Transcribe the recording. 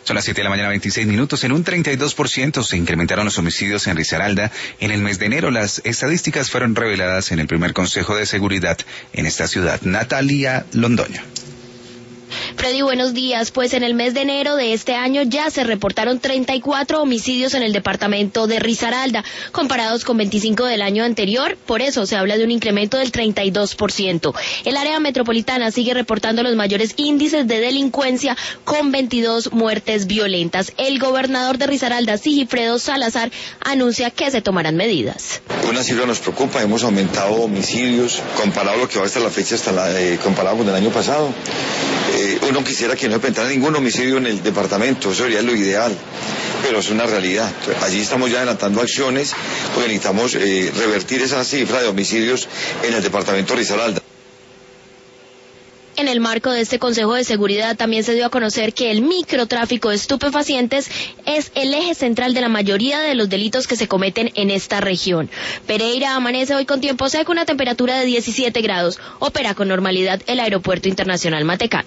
Son las 7 de la mañana, 26 minutos. En un 32% se incrementaron los homicidios en Risaralda en el mes de enero. Las estadísticas fueron reveladas en el primer Consejo de Seguridad en esta ciudad. Natalia Londoño. Freddy, buenos días. Pues en el mes de enero de este año ya se reportaron 34 homicidios en el departamento de Risaralda, comparados con 25 del año anterior. Por eso se habla de un incremento del 32%. El área metropolitana sigue reportando los mayores índices de delincuencia, con 22 muertes violentas. El gobernador de Risaralda, Sigifredo Salazar, anuncia que se tomarán medidas. Una cifra nos preocupa, hemos aumentado homicidios, comparado a lo que va hasta la fecha, comparado con el año pasado. Uno quisiera que no se presentara ningún homicidio en el departamento, eso sería lo ideal, pero es una realidad. Allí estamos ya adelantando acciones porque necesitamos revertir esa cifra de homicidios en el departamento de Risaralda. En el marco de este Consejo de Seguridad también se dio a conocer que el microtráfico de estupefacientes es el eje central de la mayoría de los delitos que se cometen en esta región. Pereira amanece hoy con tiempo seco, una temperatura de 17 grados. Opera con normalidad el Aeropuerto Internacional Matecán.